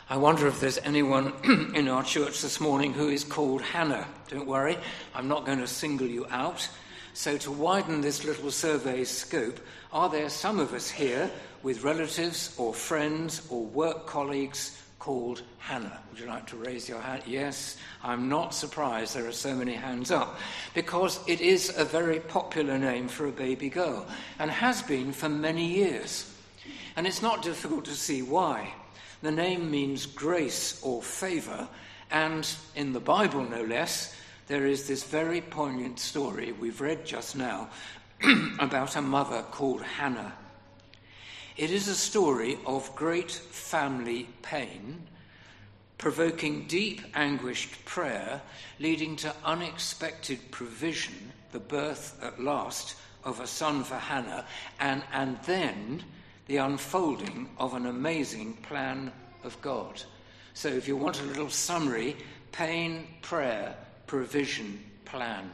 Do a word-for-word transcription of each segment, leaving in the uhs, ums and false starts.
I wonder if there's anyone in our church this morning who is called Hannah. Don't worry, I'm not going to single you out. So to widen this little survey scope, are there some of us here with relatives or friends or work colleagues called Hannah? Would you like to raise your hand? Yes, I'm not surprised there are so many hands up, because it is a very popular name for a baby girl and has been for many years. And it's not difficult to see why. The name means grace or favour, and in the Bible no less, there is this very poignant story we've read just now about a mother called Hannah. It is a story of great family pain, provoking deep anguished prayer, leading to unexpected provision, the birth at last of a son for Hannah, and, and then the unfolding of an amazing plan of God. So if you want a little summary, pain, prayer, provision, plan.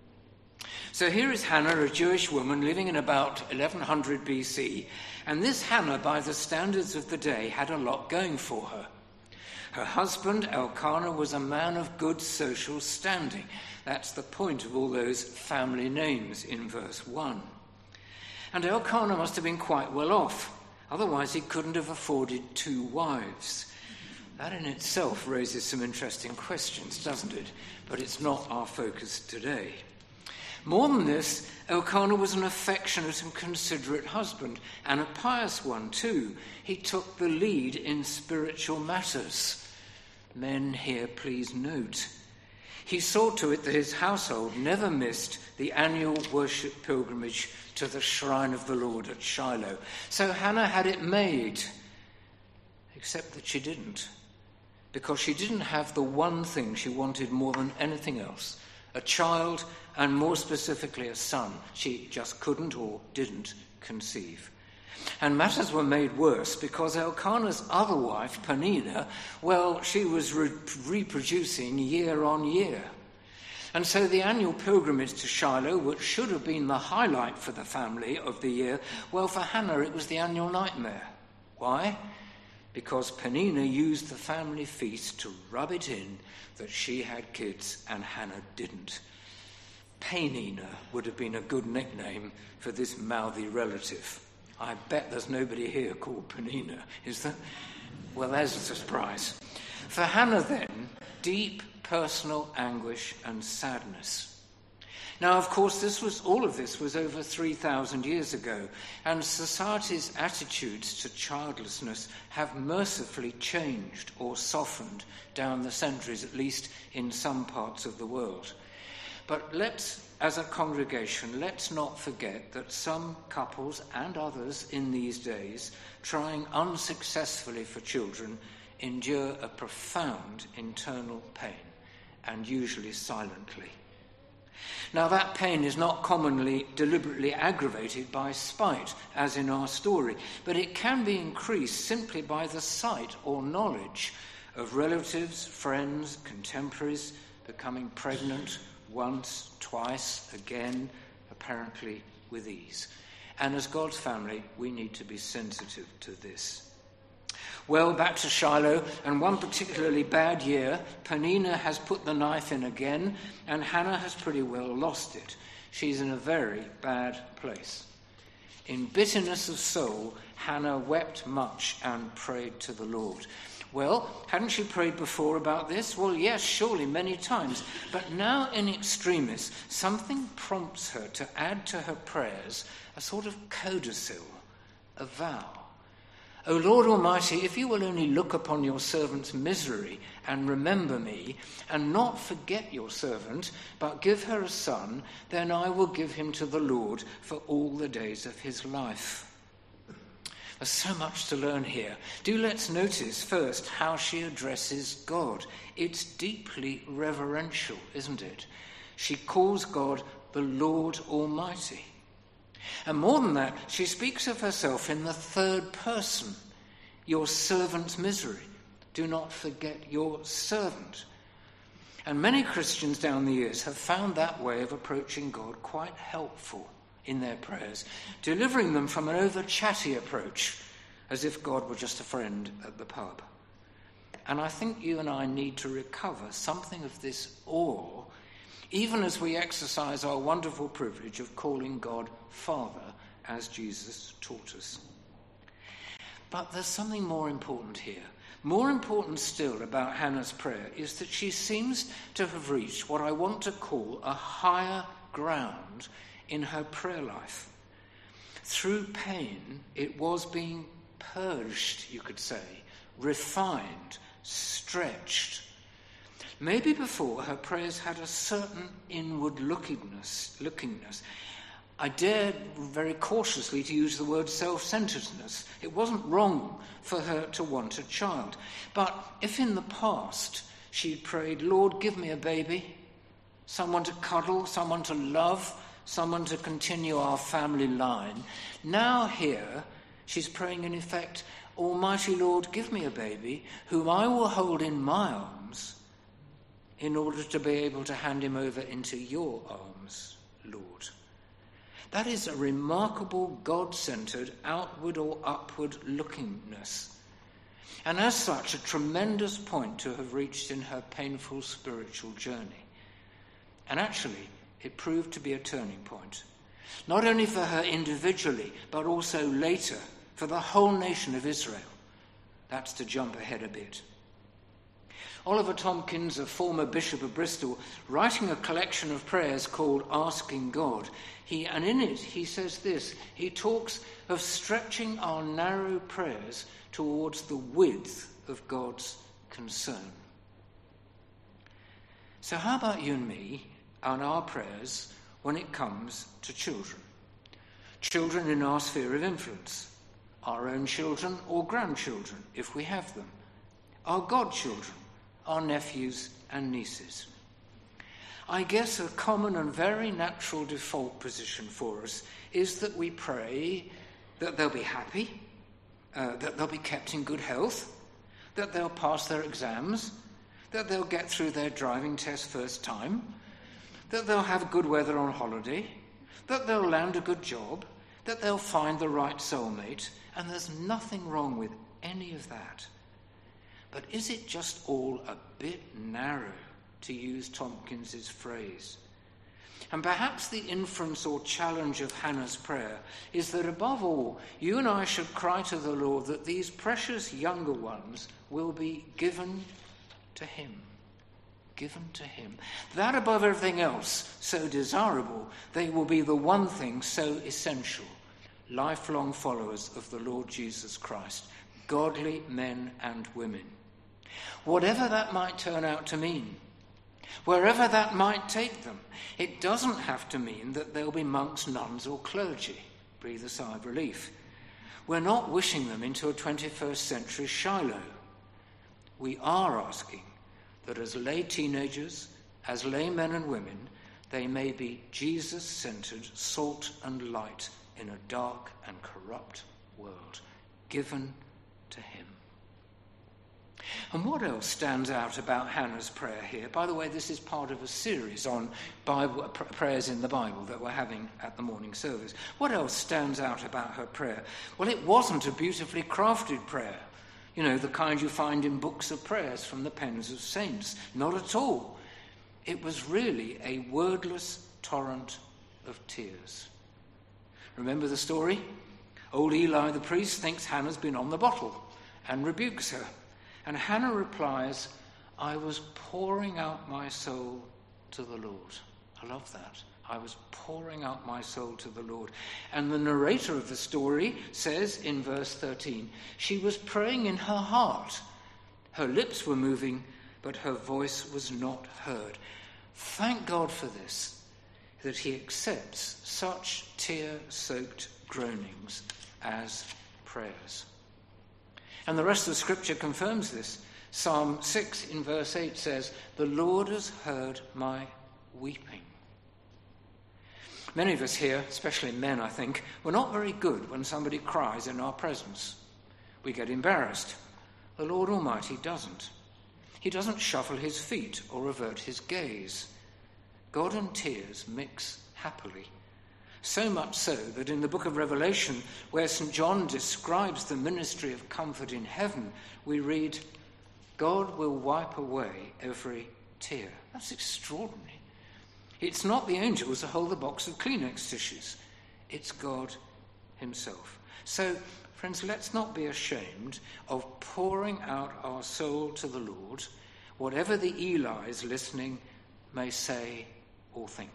So here is Hannah, a Jewish woman living in about eleven hundred B C, and this Hannah, by the standards of the day, had a lot going for her. Her husband, Elkanah, was a man of good social standing. That's the point of all those family names in verse one. And Elkanah must have been quite well off, otherwise he couldn't have afforded two wives. That in itself raises some interesting questions, doesn't it? But it's not our focus today. More than this, Elkanah was an affectionate and considerate husband, and a pious one too. He took the lead in spiritual matters. Men here, please note. He saw to it that his household never missed the annual worship pilgrimage to the shrine of the Lord at Shiloh. So Hannah had it made, except that she didn't, because she didn't have the one thing she wanted more than anything else, a child, and more specifically a son. She just couldn't or didn't conceive. And matters were made worse because Elkanah's other wife, Peninnah, well, she was re- reproducing year on year. And so the annual pilgrimage to Shiloh, which should have been the highlight for the family of the year, well, for Hannah it was the annual nightmare. Why? Because Peninnah used the family feast to rub it in that she had kids and Hannah didn't. Peninnah would have been a good nickname for this mouthy relative. I bet there's nobody here called Peninnah, is there? Well, there's a surprise. For Hannah then, deep personal anguish and sadness. Now, of course, this was all of this was over three thousand years ago, and society's attitudes to childlessness have mercifully changed or softened down the centuries, at least in some parts of the world. But let's, as a congregation, let's not forget that some couples and others in these days, trying unsuccessfully for children, endure a profound internal pain, and usually silently. Now, that pain is not commonly deliberately aggravated by spite, as in our story, but it can be increased simply by the sight or knowledge of relatives, friends, contemporaries becoming pregnant once, twice, again, apparently with ease. And as God's family, we need to be sensitive to this. Well, back to Shiloh, and one particularly bad year, Peninnah has put the knife in again, and Hannah has pretty well lost it. She's in a very bad place. In bitterness of soul, Hannah wept much and prayed to the Lord. Well, hadn't she prayed before about this? Well, yes, surely, many times. But now in extremis, something prompts her to add to her prayers a sort of codicil, a vow. O Lord Almighty, if you will only look upon your servant's misery and remember me, and not forget your servant, but give her a son, then I will give him to the Lord for all the days of his life. There's so much to learn here. Do let's notice first how she addresses God. It's deeply reverential, isn't it? She calls God the Lord Almighty. And more than that, she speaks of herself in the third person. Your servant's misery. Do not forget your servant. And many Christians down the years have found that way of approaching God quite helpful in their prayers, delivering them from an over-chatty approach, as if God were just a friend at the pub. And I think you and I need to recover something of this awe, even as we exercise our wonderful privilege of calling God Father, as Jesus taught us. But there's something more important here. More important still about Hannah's prayer is that she seems to have reached what I want to call a higher ground in her prayer life. Through pain, it was being purged, you could say, refined, stretched. Maybe before, her prayers had a certain inward lookingness, lookingness. I dared very cautiously to use the word self-centeredness. It wasn't wrong for her to want a child. But if in the past she'd prayed, Lord, give me a baby, someone to cuddle, someone to love, someone to continue our family line, now here she's praying in effect, Almighty Lord, give me a baby whom I will hold in my arms in order to be able to hand him over into your arms, Lord. That is a remarkable God-centered outward or upward lookingness, and as such a tremendous point to have reached in her painful spiritual journey. And actually, it proved to be a turning point, not only for her individually, but also later for the whole nation of Israel. That's to jump ahead a bit. Oliver Tompkins, a former Bishop of Bristol, writing a collection of prayers called Asking God, he, and in it he says this, he talks of stretching our narrow prayers towards the width of God's concern. So how about you and me and our prayers when it comes to children? Children in our sphere of influence, our own children or grandchildren, if we have them, our godchildren, our nephews and nieces. I guess a common and very natural default position for us is that we pray that they'll be happy, uh, that they'll be kept in good health, that they'll pass their exams, that they'll get through their driving test first time, that they'll have good weather on holiday, that they'll land a good job, that they'll find the right soulmate, and there's nothing wrong with any of that. But is it just all a bit narrow, to use Tompkins's phrase? And perhaps the inference or challenge of Hannah's prayer is that above all, you and I should cry to the Lord that these precious younger ones will be given to him. Given to him. That above everything else so desirable, they will be the one thing so essential. Lifelong followers of the Lord Jesus Christ. Godly men and women. Whatever that might turn out to mean, wherever that might take them, it doesn't have to mean that they'll be monks, nuns or clergy. Breathe a sigh of relief. We're not wishing them into a twenty-first century Shiloh. We are asking that as lay teenagers, as lay men and women, they may be Jesus-centered salt and light in a dark and corrupt world, given to him. And what else stands out about Hannah's prayer here? By the way, this is part of a series on Bible, prayers in the Bible that we're having at the morning service. What else stands out about her prayer? Well, it wasn't a beautifully crafted prayer. You know, the kind you find in books of prayers from the pens of saints. Not at all. It was really a wordless torrent of tears. Remember the story? Old Eli the priest thinks Hannah's been on the bottle and rebukes her. And Hannah replies, I was pouring out my soul to the Lord. I love that. I was pouring out my soul to the Lord. And the narrator of the story says in verse thirteen, she was praying in her heart. Her lips were moving, but her voice was not heard. Thank God for this, that he accepts such tear-soaked groanings as prayers. And the rest of the scripture confirms this. Psalm six in verse eight says, the Lord has heard my weeping. Many of us here, especially men, I think, we're not very good when somebody cries in our presence. We get embarrassed. The Lord Almighty doesn't. He doesn't shuffle his feet or avert his gaze. God and tears mix happily. So much so that in the book of Revelation, where Saint John describes the ministry of comfort in heaven, we read, God will wipe away every tear. That's extraordinary. It's not the angels who hold the box of Kleenex tissues. It's God himself. So, friends, let's not be ashamed of pouring out our soul to the Lord, whatever the Eli's listening may say or think.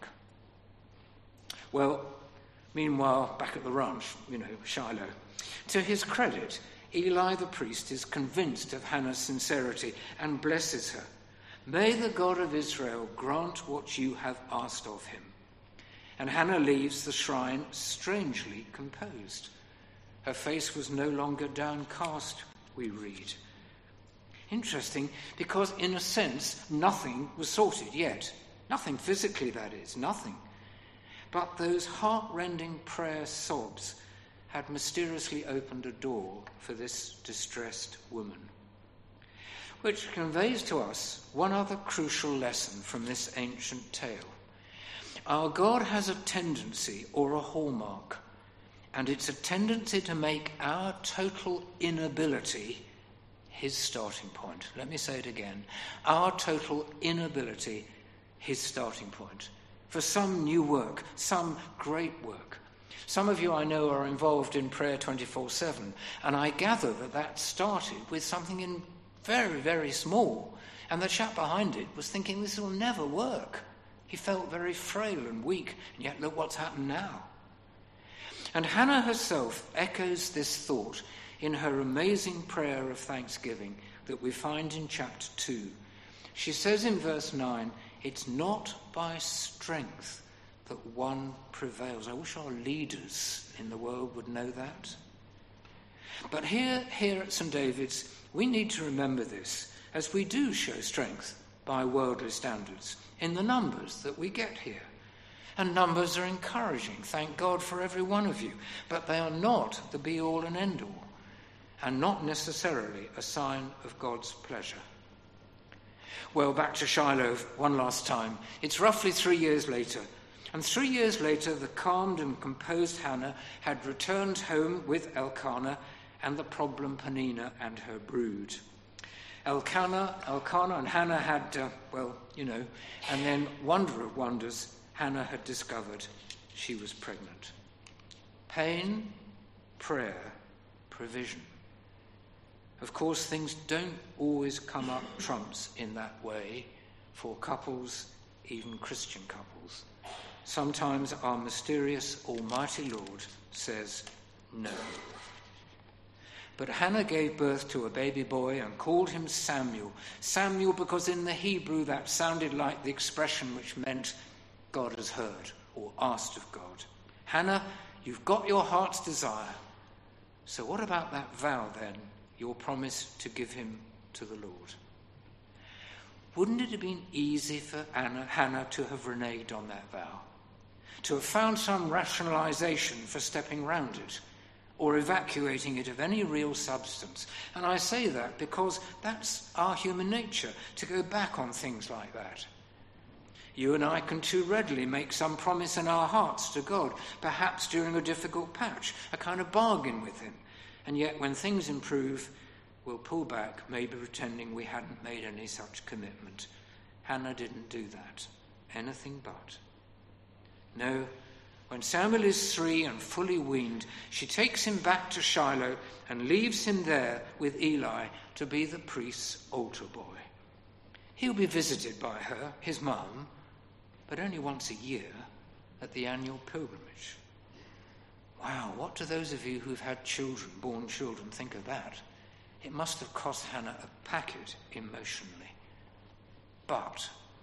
Well, meanwhile, back at the ranch, you know, Shiloh, to his credit, Eli the priest is convinced of Hannah's sincerity and blesses her. May the God of Israel grant what you have asked of him. And Hannah leaves the shrine strangely composed. Her face was no longer downcast, we read. Interesting, because in a sense, nothing was sorted yet. Nothing physically, that is, nothing. But those heart-rending prayer sobs had mysteriously opened a door for this distressed woman. Which conveys to us one other crucial lesson from this ancient tale. Our God has a tendency or a hallmark, and it's a tendency to make our total inability his starting point. Let me say it again. Our total inability his starting point for some new work, some great work. Some of you I know are involved in prayer twenty-four seven, and I gather that that started with something in very, very small, and the chap behind it was thinking this will never work. He felt very frail and weak, and yet look what's happened now. And Hannah herself echoes this thought in her amazing prayer of thanksgiving that we find in chapter two. She says in verse nine, "It's not by strength that one prevails." I wish our leaders in the world would know that. But here, here at St David's, we need to remember this, as we do show strength by worldly standards in the numbers that we get here. And numbers are encouraging, thank God for every one of you, but they are not the be-all and end-all, and not necessarily a sign of God's pleasure. Well, back to Shiloh one last time. It's roughly three years later, and three years later the calmed and composed Hannah had returned home with Elkanah and the problem Peninnah and her brood. Elkanah, Elkanah and Hannah had, uh, well, you know, and then, wonder of wonders, Hannah had discovered she was pregnant. Pain, prayer, provision. Of course, things don't always come up trumps in that way for couples, even Christian couples. Sometimes our mysterious Almighty Lord says no. But Hannah gave birth to a baby boy and called him Samuel. Samuel because in the Hebrew that sounded like the expression which meant God has heard or asked of God. Hannah, you've got your heart's desire. So what about that vow then, your promise to give him to the Lord? Wouldn't it have been easy for Anna, Hannah to have reneged on that vow? To have found some rationalization for stepping round it, or evacuating it of any real substance. And I say that because that's our human nature, to go back on things like that. You and I can too readily make some promise in our hearts to God, perhaps during a difficult patch, a kind of bargain with him. And yet when things improve, we'll pull back, maybe pretending we hadn't made any such commitment. Hannah didn't do that. Anything but. No, when Samuel is three and fully weaned, she takes him back to Shiloh and leaves him there with Eli to be the priest's altar boy. He'll be visited by her, his mum, but only once a year at the annual pilgrimage. Wow, what do those of you who've had children, born children, think of that? It must have cost Hannah a packet emotionally. But,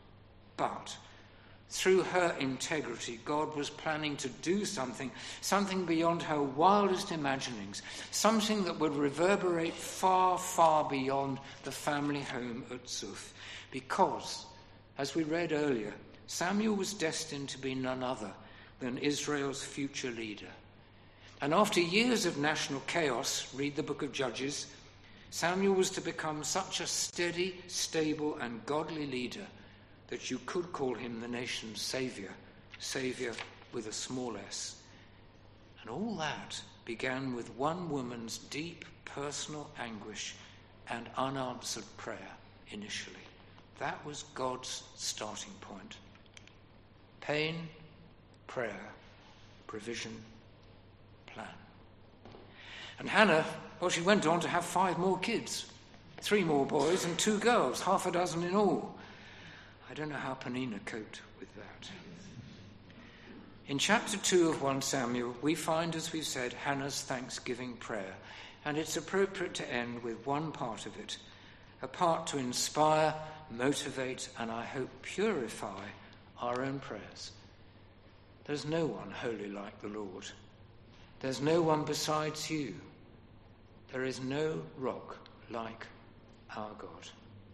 but, through her integrity, God was planning to do something, something beyond her wildest imaginings, something that would reverberate far, far beyond the family home at Zuph. Because, as we read earlier, Samuel was destined to be none other than Israel's future leader. And after years of national chaos, read the book of Judges, Samuel was to become such a steady, stable, and godly leader that you could call him the nation's saviour, saviour with a small s. And all that began with one woman's deep personal anguish and unanswered prayer initially. That was God's starting point. Pain, prayer, provision, plan. And Hannah, well, she went on to have five more kids. Three more boys and two girls, half a dozen in all. I don't know how Penina coped with that. In chapter two of First Samuel, we find, as we've said, Hannah's thanksgiving prayer. And it's appropriate to end with one part of it, a part to inspire, motivate, and I hope purify our own prayers. There's no one holy like the Lord. There's no one besides you. There is no rock like our God.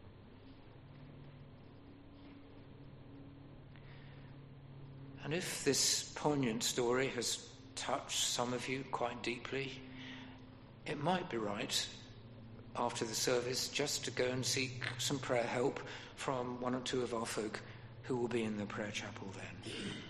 And if this poignant story has touched some of you quite deeply, it might be right after the service just to go and seek some prayer help from one or two of our folk who will be in the prayer chapel then.